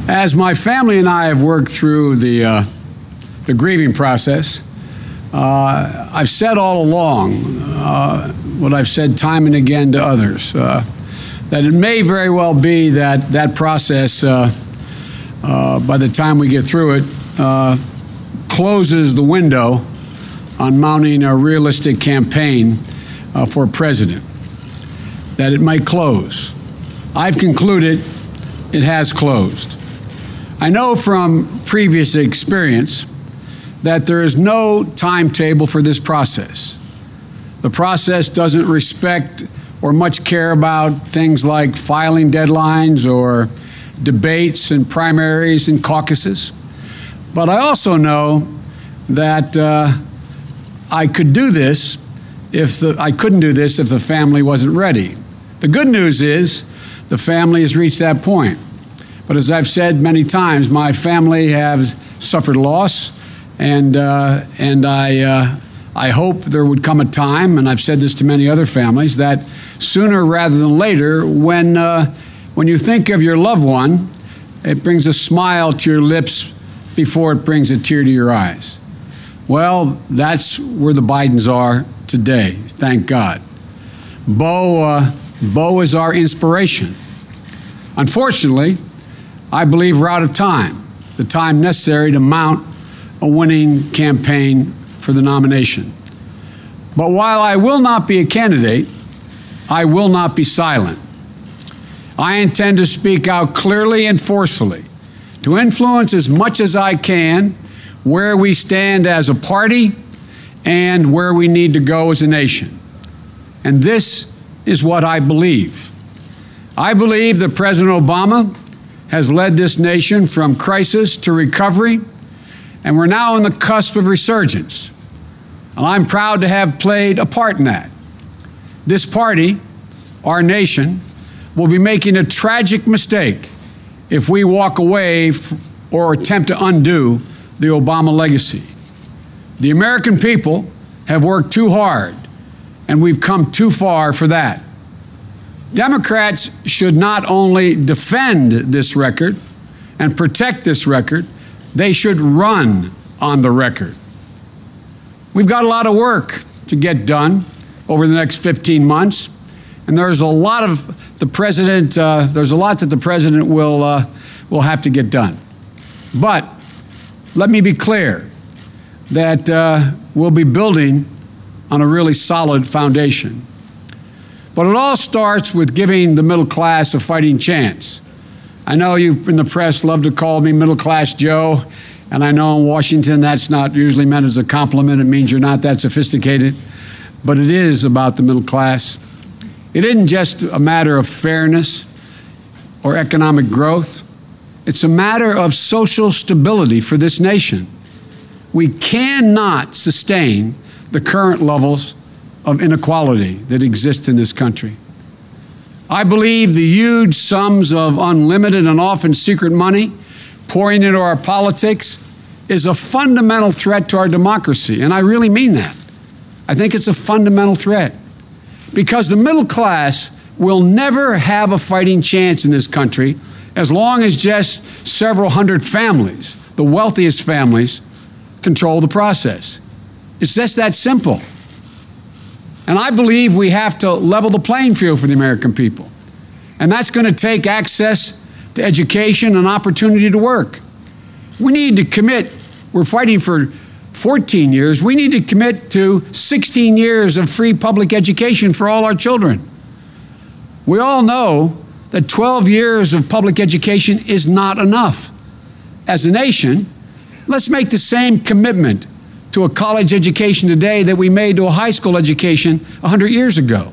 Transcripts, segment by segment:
As my family and I have worked through the grieving process, I've said all along what I've said time and again to others, that it may very well be that process, by the time we get through it, closes the window on mounting a realistic campaign for president, that it might close. I've concluded it has closed. I know from previous experience that there is no timetable for this process. The process doesn't respect or much care about things like filing deadlines or debates and primaries and caucuses. But I also know that I couldn't do this if the family wasn't ready. The good news is the family has reached that point. But as I've said many times, my family has suffered loss, and I hope there would come a time, and I've said this to many other families, that sooner rather than later, when you think of your loved one, it brings a smile to your lips before it brings a tear to your eyes. Well, that's where the Bidens are today, thank God. Bo is our inspiration. Unfortunately, I believe we're out of time, the time necessary to mount a winning campaign for the nomination. But while I will not be a candidate, I will not be silent. I intend to speak out clearly and forcefully, to influence as much as I can where we stand as a party and where we need to go as a nation. And this is what I believe. I believe that President Obama has led this nation from crisis to recovery, and we're now on the cusp of resurgence. And I'm proud to have played a part in that. This party, our nation, will be making a tragic mistake if we walk away or attempt to undo the Obama legacy. The American people have worked too hard, and we've come too far for that. Democrats should not only defend this record and protect this record, they should run on the record. We've got a lot of work to get done over the next 15 months, and there's a lot that the president will have to get done. But let me be clear that we'll be building on a really solid foundation. But it all starts with giving the middle class a fighting chance. I know you in the press love to call me Middle Class Joe, and I know in Washington that's not usually meant as a compliment. It means you're not that sophisticated. But it is about the middle class. It isn't just a matter of fairness or economic growth. It's a matter of social stability for this nation. We cannot sustain the current levels of inequality that exist in this country. I believe the huge sums of unlimited and often secret money pouring into our politics is a fundamental threat to our democracy, and I really mean that. I think it's a fundamental threat because the middle class will never have a fighting chance in this country as long as just several hundred families, the wealthiest families, control the process. It's just that simple. And I believe we have to level the playing field for the American people. And that's going to take access to education and opportunity to work. We need to commit, we're fighting for 14 years, we need to commit to 16 years of free public education for all our children. We all know that 12 years of public education is not enough. As a nation, let's make the same commitment to a college education today that we made to a high school education 100 years ago.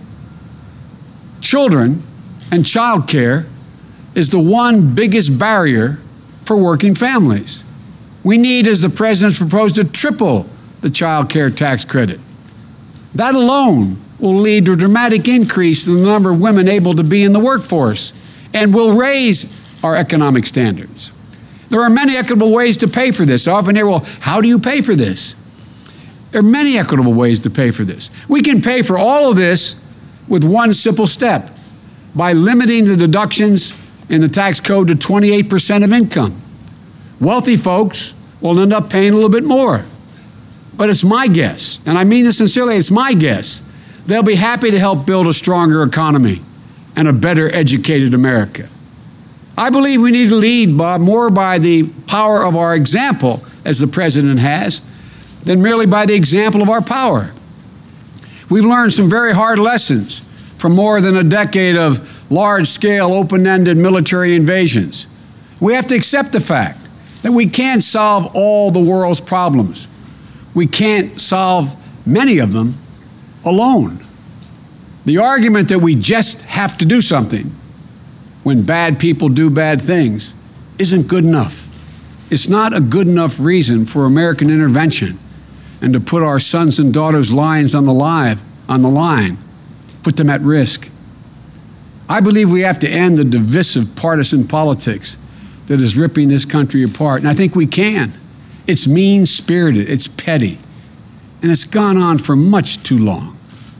Children and child care is the one biggest barrier for working families. We need, as the president's proposed, to triple the child care tax credit. That alone will lead to a dramatic increase in the number of women able to be in the workforce and will raise our economic standards. There are many equitable ways to pay for this. I often hear, well, how do you pay for this? There are many equitable ways to pay for this. We can pay for all of this with one simple step, by limiting the deductions in the tax code to 28% of income. Wealthy folks will end up paying a little bit more. But it's my guess, and I mean this sincerely, it's my guess, they'll be happy to help build a stronger economy and a better educated America. I believe we need to lead more by the power of our example, as the president has, than merely by the example of our power. We've learned some very hard lessons from more than a decade of large-scale, open-ended military invasions. We have to accept the fact that we can't solve all the world's problems. We can't solve many of them alone. The argument that we just have to do something when bad people do bad things isn't good enough. It's not a good enough reason for American intervention and to put our sons and daughters' lives on the line, put them at risk. I believe we have to end the divisive partisan politics that is ripping this country apart, and I think we can. It's mean-spirited, it's petty, and it's gone on for much too long.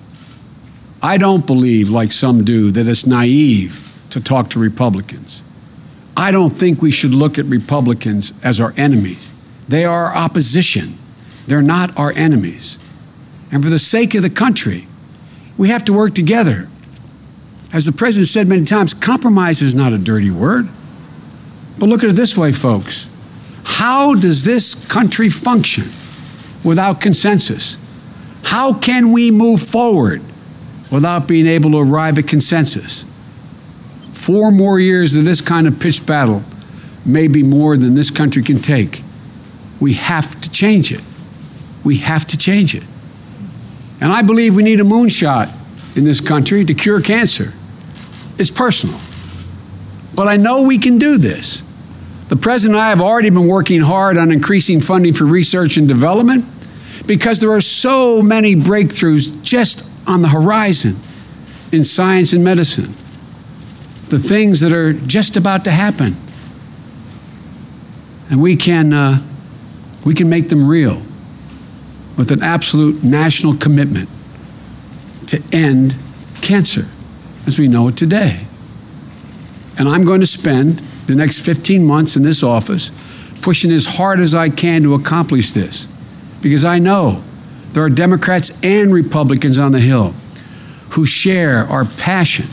I don't believe, like some do, that it's naive to talk to Republicans. I don't think we should look at Republicans as our enemies. They are our opposition. They're not our enemies. And for the sake of the country, we have to work together. As the president said many times, compromise is not a dirty word. But look at it this way, folks. How does this country function without consensus? How can we move forward without being able to arrive at consensus? 4 more years of this kind of pitched battle may be more than this country can take. We have to change it. We have to change it. And I believe we need a moonshot in this country to cure cancer. It's personal. But I know we can do this. The president and I have already been working hard on increasing funding for research and development because there are so many breakthroughs just on the horizon in science and medicine. The things that are just about to happen. And we can make them real with an absolute national commitment to end cancer as we know it today. And I'm going to spend the next 15 months in this office pushing as hard as I can to accomplish this, because I know there are Democrats and Republicans on the Hill who share our passion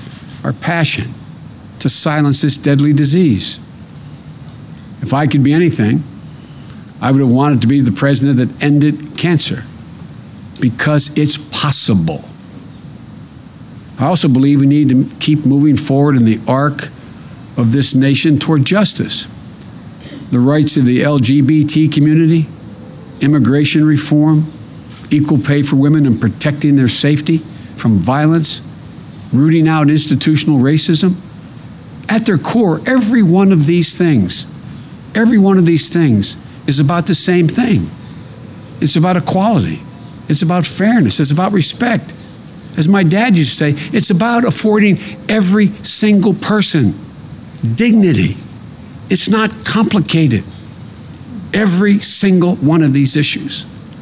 to silence this deadly disease. If I could be anything, I would have wanted to be the president that ended cancer, because it's possible. I also believe we need to keep moving forward in the arc of this nation toward justice. The rights of the LGBT community, immigration reform, equal pay for women and protecting their safety from violence, rooting out institutional racism. At their core, every one of these things is about the same thing. It's about equality. It's about fairness. It's about respect. As my dad used to say, it's about affording every single person dignity. It's not complicated. Every single one of these issues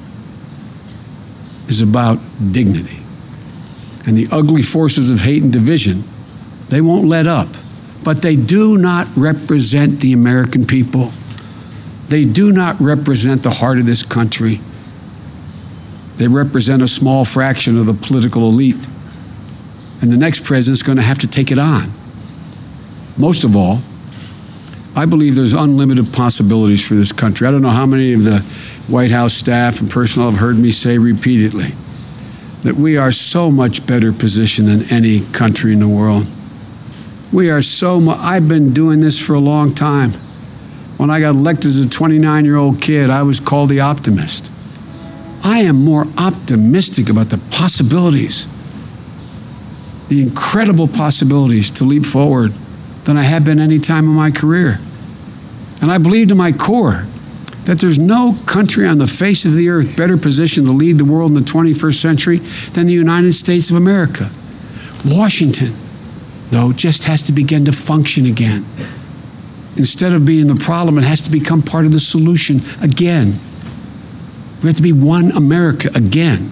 is about dignity. And the ugly forces of hate and division, they won't let up. But they do not represent the American people. They do not represent the heart of this country. They represent a small fraction of the political elite. And the next president's going to have to take it on. Most of all, I believe there's unlimited possibilities for this country. I don't know how many of the White House staff and personnel have heard me say repeatedly that we are so much better positioned than any country in the world. We are I've been doing this for a long time. When I got elected as a 29-year-old kid, I was called the optimist. I am more optimistic about the possibilities, the incredible possibilities to leap forward than I have been any time in my career. And I believe to my core that there's no country on the face of the earth better positioned to lead the world in the 21st century than the United States of America. Washington, though, just has to begin to function again. Instead of being the problem, it has to become part of the solution again. We have to be one America again.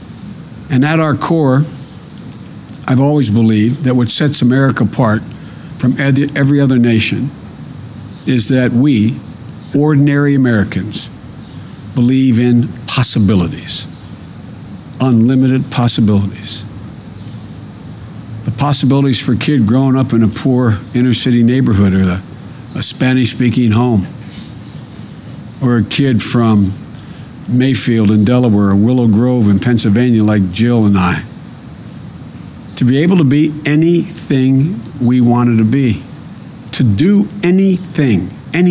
And at our core, I've always believed that what sets America apart from every other nation is that we, ordinary Americans, believe in possibilities, unlimited possibilities. The possibilities for a kid growing up in a poor inner city neighborhood or a Spanish-speaking home, or a kid from Mayfield in Delaware or Willow Grove in Pennsylvania like Jill and I, to be able to be anything we wanted to be, to do anything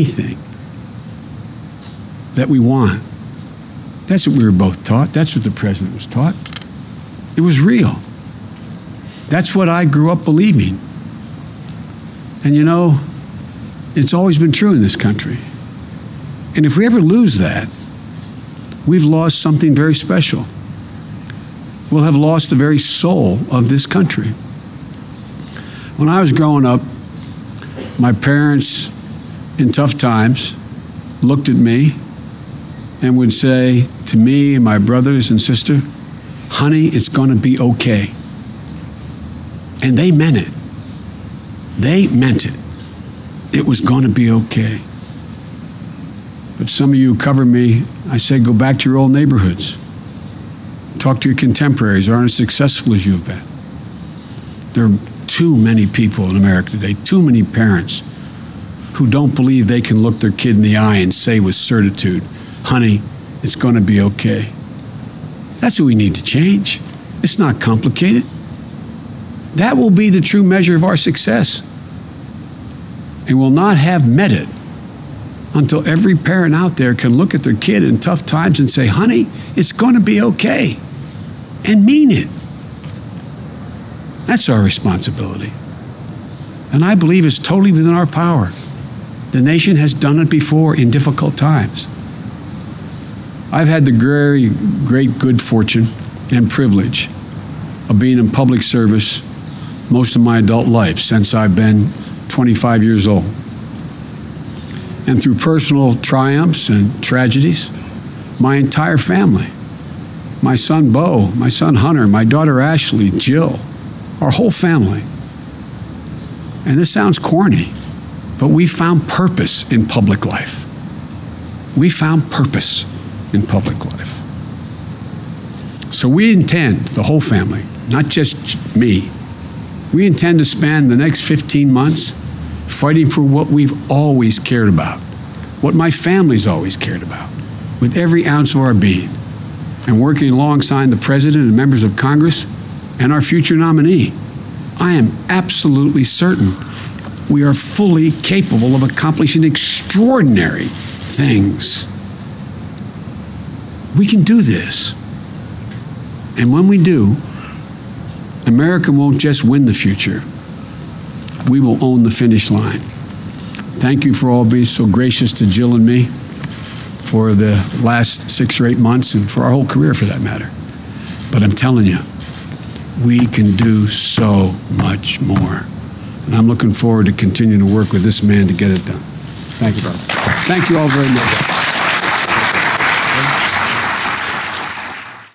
that we want. That's what we were both taught. That's what the president was taught. It was real. That's what I grew up believing. And you know, it's always been true in this country. And if we ever lose that, we've lost something very special. We'll have lost the very soul of this country. When I was growing up, my parents, in tough times, looked at me and would say to me and my brothers and sister, "Honey, it's going to be okay." And they meant it. They meant it. It was going to be okay. But some of you who cover me, I say, go back to your old neighborhoods. Talk to your contemporaries who aren't as successful as you've been. There are too many people in America today, too many parents who don't believe they can look their kid in the eye and say with certitude, "Honey, it's going to be okay." That's what we need to change. It's not complicated. That will be the true measure of our success. And we'll not have met it until every parent out there can look at their kid in tough times and say, "Honey, it's going to be okay," and mean it. That's our responsibility. And I believe it's totally within our power. The nation has done it before in difficult times. I've had the very great good fortune and privilege of being in public service most of my adult life, since I've been 25 years old. And through personal triumphs and tragedies, my entire family, my son Bo, my son Hunter, my daughter Ashley, Jill, our whole family. And this sounds corny, but we found purpose in public life. We found purpose in public life. So we intend, the whole family, not just me, we intend to spend the next 15 months fighting for what we've always cared about, what my family's always cared about, with every ounce of our being, and working alongside the President and members of Congress and our future nominee. I am absolutely certain we are fully capable of accomplishing extraordinary things. We can do this. And when we do, America won't just win the future. We will own the finish line. Thank you for all being so gracious to Jill and me for the last 6 or 8 months, and for our whole career for that matter. But I'm telling you, we can do so much more. And I'm looking forward to continuing to work with this man to get it done. Thank you, brother. Thank you all very much.